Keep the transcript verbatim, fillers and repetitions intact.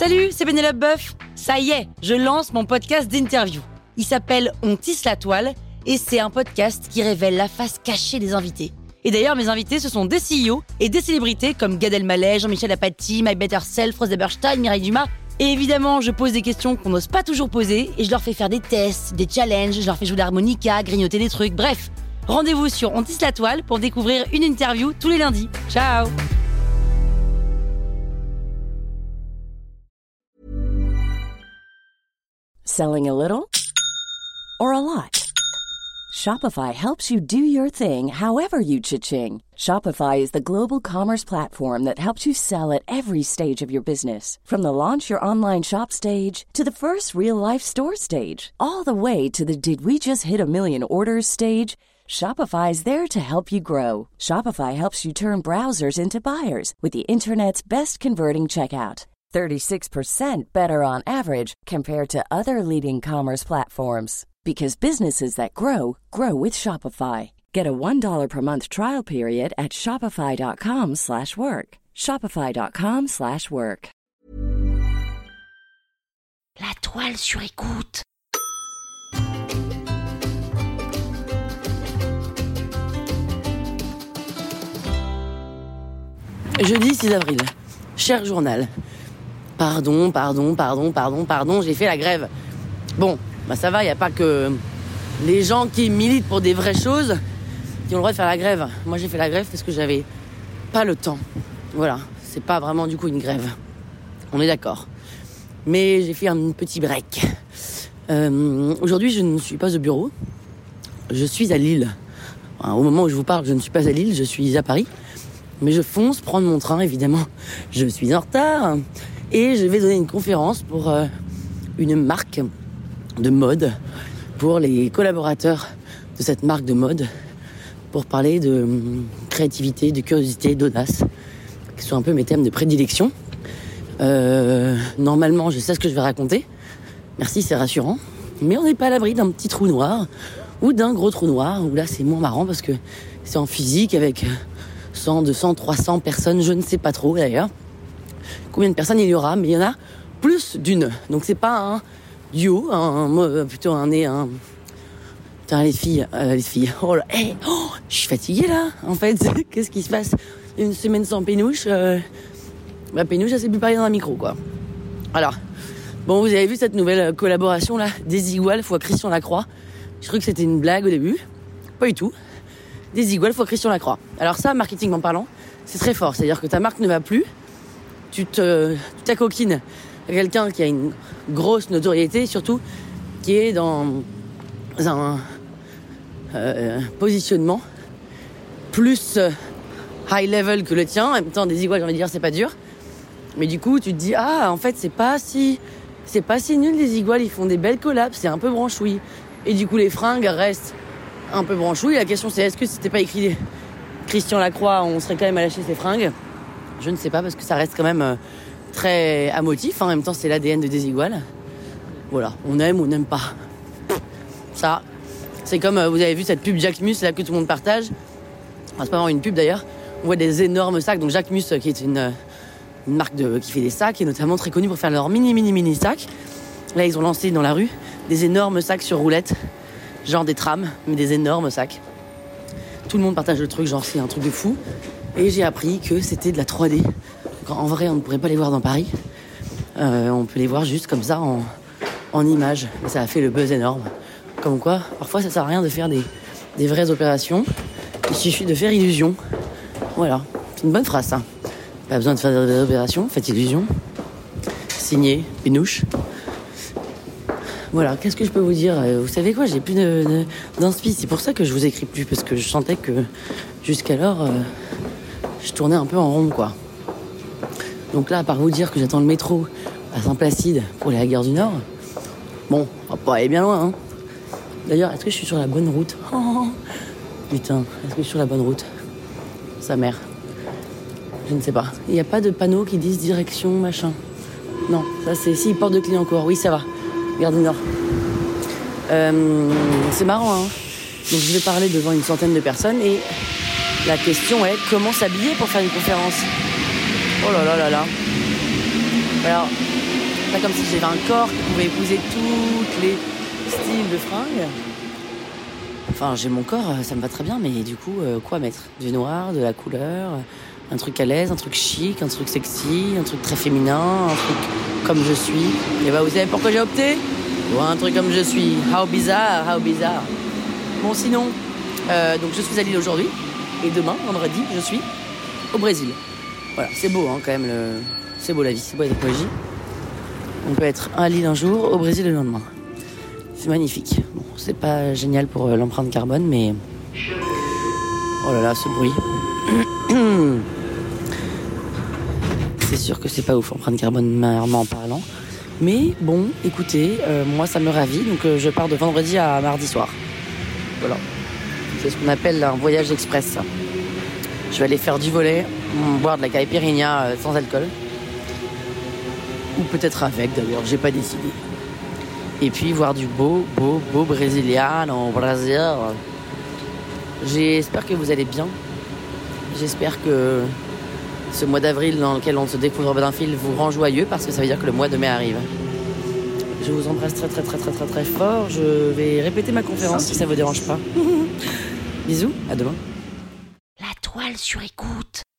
Salut, c'est Pénélope Boeuf. Ça y est, je lance mon podcast d'interview. Il s'appelle On tisse la toile et c'est un podcast qui révèle la face cachée des invités. Et d'ailleurs, mes invités, ce sont des C E O et des célébrités comme Gad Elmaleh, Jean-Michel Apathy, My Better Self, Rose Eberstein, Mireille Dumas. Et évidemment, je pose des questions qu'on n'ose pas toujours poser et je leur fais faire des tests, des challenges, je leur fais jouer l'harmonica, grignoter des trucs, bref. Rendez-vous sur On tisse la toile pour découvrir une interview tous les lundis. Ciao! Selling a little or a lot? Shopify helps you do your thing however you cha-ching. Shopify is the global commerce platform that helps you sell at every stage of your business. From the launch your online shop stage to the first real-life store stage, all the way to the did we just hit a million orders stage. Shopify is there to help you grow. Shopify helps you turn browsers into buyers with the internet's best converting checkout. thirty-six percent better on average compared to other leading commerce platforms. Because businesses that grow, grow with Shopify. Get a one dollar per month trial period at shopify.com slash work. Shopify.com slash work. La toile sur écoute. Jeudi six avril. Cher journal. Pardon, pardon, pardon, pardon, pardon, j'ai fait la grève. Bon, bah ça va, il n'y a pas que les gens qui militent pour des vraies choses qui ont le droit de faire la grève. Moi, j'ai fait la grève parce que j'avais pas le temps. Voilà, c'est pas vraiment du coup une grève. On est d'accord. Mais j'ai fait un petit break. Euh, aujourd'hui, je ne suis pas au bureau. Je suis à Lille. Enfin, au moment où je vous parle, je ne suis pas à Lille, je suis à Paris. Mais je fonce prendre mon train, évidemment. Je suis en retard. Et je vais donner une conférence pour euh, une marque de mode, pour les collaborateurs de cette marque de mode, pour parler de euh, créativité, de curiosité, d'audace, qui sont un peu mes thèmes de prédilection. Euh, normalement, je sais ce que je vais raconter. Merci, c'est rassurant. Mais on n'est pas à l'abri d'un petit trou noir ou d'un gros trou noir, où là, c'est moins marrant parce que c'est en physique avec cent, deux cents, trois cents personnes, je ne sais pas trop d'ailleurs. Combien de personnes il y aura, mais il y en a plus d'une. Donc c'est pas un duo, un, un plutôt un nez, un... Putain, les filles, euh, les filles, oh là, hey, oh, je suis fatiguée là, en fait, qu'est-ce qui se passe? Une semaine sans Pénouche, euh, bah Pénouche, elle sait plus parler dans un micro, quoi. Alors, bon, vous avez vu cette nouvelle collaboration là, Desigual fois Christian Lacroix. Je crois que c'était une blague au début, pas du tout. Desigual fois Christian Lacroix. Alors ça, marketing en parlant, c'est très fort, c'est-à-dire que ta marque ne va plus, tu te, tu t'acoquines à quelqu'un qui a une grosse notoriété, surtout qui est dans un euh, positionnement plus high level que le tien. En même temps, Desigual, j'ai envie de dire, c'est pas dur. Mais du coup, tu te dis, ah, en fait, c'est pas si, c'est pas si nul, Desigual, ils font des belles collabs, c'est un peu branchouille. Et du coup, les fringues restent un peu branchouille. La question, c'est, est-ce que si c'était pas écrit Christian Lacroix, on serait quand même à lâcher ses fringues? Je ne sais pas, parce que ça reste quand même euh, très émotif. En même temps, c'est l'A D N de Desigual. Voilà, on aime ou on n'aime pas. Ça, c'est comme, euh, vous avez vu cette pub Jacquemus, là, que tout le monde partage. Enfin, c'est pas vraiment une pub, d'ailleurs. On voit des énormes sacs. Donc Jacquemus, qui est une, une marque de, qui fait des sacs, et notamment très connue pour faire leurs mini, mini, mini sacs. Là, ils ont lancé dans la rue des énormes sacs sur roulettes. Genre des trams, mais des énormes sacs. Tout le monde partage le truc, genre c'est un truc de fou. Et j'ai appris que c'était de la trois D. Donc, en vrai, on ne pourrait pas les voir dans Paris. Euh, on peut les voir juste comme ça en, en images. Et ça a fait le buzz énorme. Comme quoi, parfois, ça sert à rien de faire des, des vraies opérations. Il suffit de faire illusion. Voilà, c'est une bonne phrase, ça. Pas besoin de faire des vraies opérations, faites illusion. Signé, Pénouche. Voilà, qu'est-ce que je peux vous dire? Vous savez quoi, j'ai plus de, de, d'inspi. C'est pour ça que je vous écris plus, parce que je sentais que jusqu'alors, euh, je tournais un peu en rond, quoi. Donc là, à part vous dire que j'attends le métro à Saint-Placide pour aller à la Gare du Nord, bon, on va pas aller bien loin, hein. D'ailleurs, est-ce que je suis sur la bonne route? Oh, putain, est-ce que je suis sur la bonne route? Sa mère. Je ne sais pas. Il n'y a pas de panneau qui disent direction, machin. Non, ça c'est... Si, porte de Clignancourt, oui, ça va. Gare du Nord. Euh, c'est marrant, hein. Donc je vais parler devant une centaine de personnes et la question est comment s'habiller pour faire une conférence. Oh là là là là. Alors, C'est pas comme si j'avais un corps qui pouvait épouser tous les styles de fringues. Enfin, j'ai mon corps, ça me va très bien, mais du coup, euh, quoi mettre? Du noir, de la couleur, un truc à l'aise, un truc chic, un truc sexy, un truc très féminin, un truc comme je suis. Et bah, vous savez pourquoi j'ai opté? Pour un truc comme je suis. How bizarre, how bizarre. Bon, sinon, euh, donc je suis à Lille aujourd'hui, et demain, vendredi, je suis au Brésil. Voilà, c'est beau, hein, quand même, le... c'est beau la vie, c'est beau la technologie. On peut être à Lille un jour, au Brésil le lendemain. C'est magnifique. Bon, c'est pas génial pour euh, l'empreinte carbone, mais... Oh là là, ce bruit. C'est sûr que c'est pas ouf, empreinte carbone en parlant. Mais bon, écoutez, euh, moi ça me ravit, donc euh, je pars de vendredi à mardi soir. Voilà. C'est ce qu'on appelle un voyage express. Je vais aller faire du volet, boire de la caipirinha euh, sans alcool. Ou peut-être avec d'ailleurs, j'ai pas décidé. Et puis voir du beau, beau, beau Brésiliano au Brésil. J'espère que vous allez bien. J'espère que ce mois d'avril dans lequel on se découvre d'un fil vous rend joyeux parce que ça veut dire que le mois de mai arrive. Je vous embrasse très très très très très très fort. Je vais répéter ma conférence si ça vous dérange pas. Bisous, à demain. La toile sur écoute.